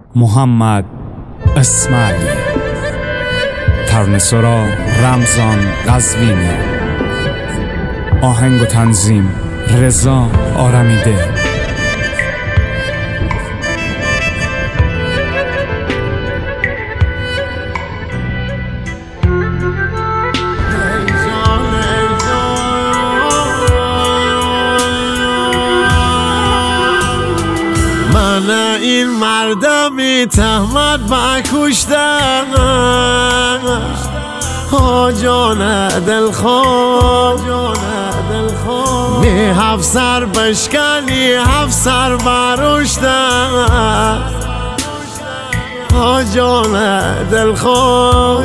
محمد اسماعیلی. ترانه‌سرا رمضان قزوینی. آهنگ و تنظیم رضا آرمیده. من این مردمی تهمت بکشتم، ها جان دلخواه می 7 سر بشکنی 7 سر برشتم، ها جان دلخواه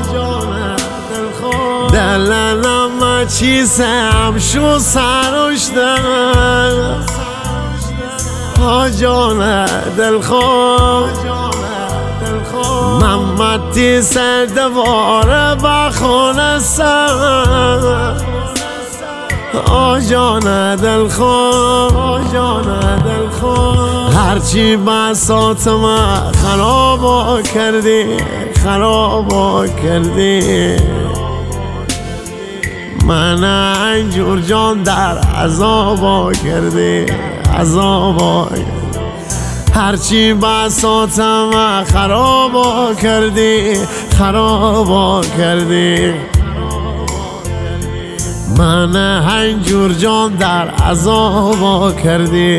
دلنم چیزم شو سرشتم، ها جان دلخواه محمدی سر دواره بخونستم، ها جان دلخواه هرچی بساط من خرابا کردی من اینجور جان در عذابا کردی هرچی بساطم خرابا کردی من اینجور جان در عذابا کردی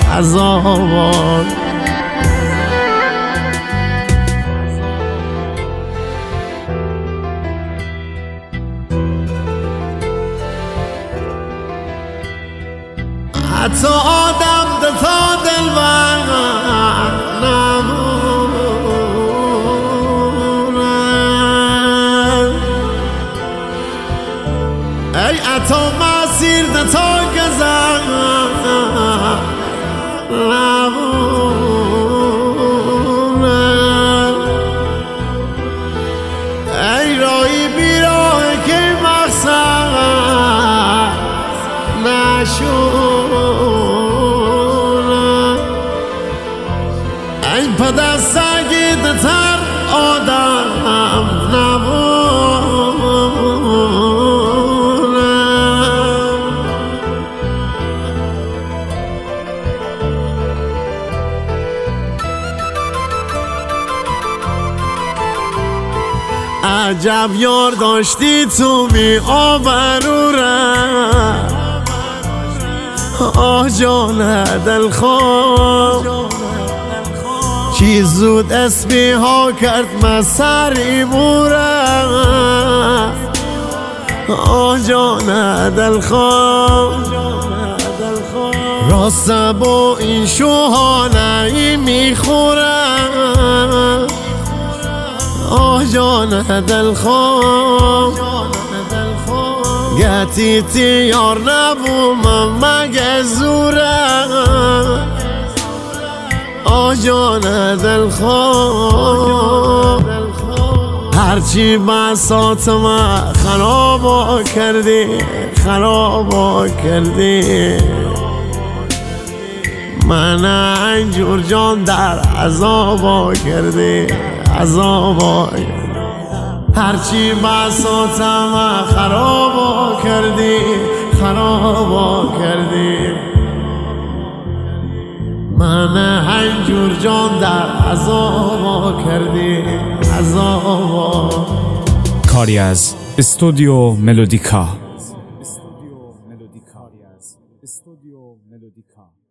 حتی آدم تا دل نمونه، ای عطا مسیر تا گذر نمونه، ای رایی بیراه که مقصد نشونه، ای پدر سگید تر آدم نمونه، عجب یار داشتی تو می آبروره، آه جان دلخواه چی زود اسمی ها کرد مسری موره، آه جان دلخواه راست با این شوهانه میخوره، آه جان دلخواه گتی تیار نبوم مگه زوره، آه جان دلخواه هرچی بساط من خرابا کردی من اینجور جان در عذابا کردی هرچی بساطم خرابا کردی من اینجور جان در عذابا کردی کاری از استودیو ملودیکا.